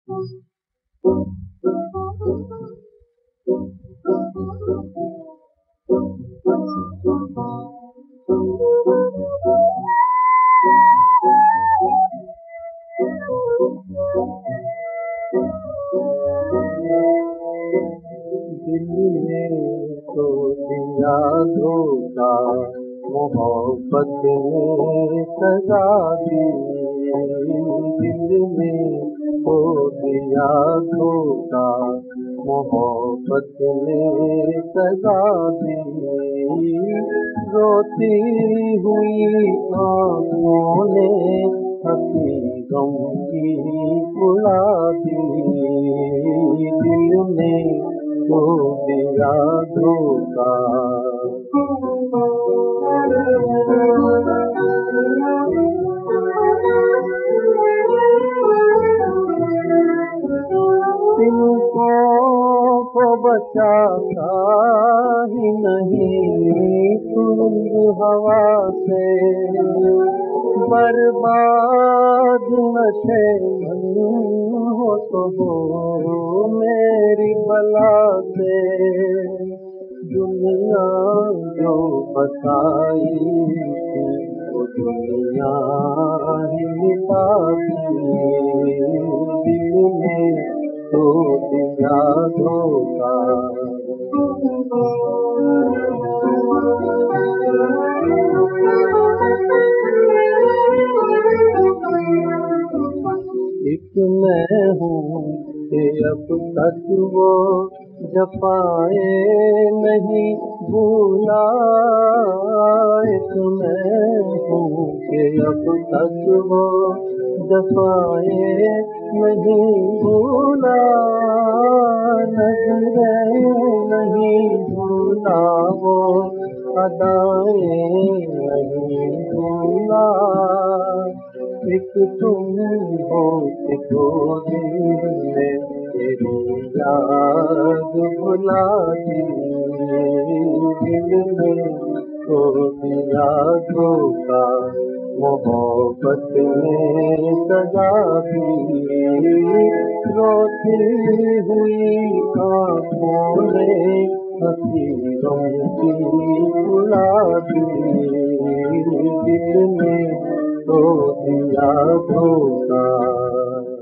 दिल ने तो दिया धोखा, मोहब्बत ने सजा दी। दिल ने तो दिया धोखा, मोहब्बत ने सजा दी। रोती हुई आँखों ने हंसी गम की उड़ा दी। दिल ने तो दिया धोखा। तिनको को बचाता ही नहीं तुम हवा से, बर्बाद नशे मन हो तो हो मेरी बला से। दुनिया जो बसाई थी वो दुनिया ही मिटा दी। दिल ने तो दिया धोखा। एक मैं हूँ कि अब तक वो जफाए नहीं भूला। एक मैं हूँ कि अब तक वो जफाए नहीं भूला। नजरें नहीं भूला वो अदाएं नहीं भूला। एक तुम हो कि दो दिल में तेरी याद भुला दी। दिल ने तो दिया धोखा, मोहब्बत ने सजा दी। रोती हुई आँखों ने हंसी गम की उड़ा दी। दिल ने तो दिया धोखा।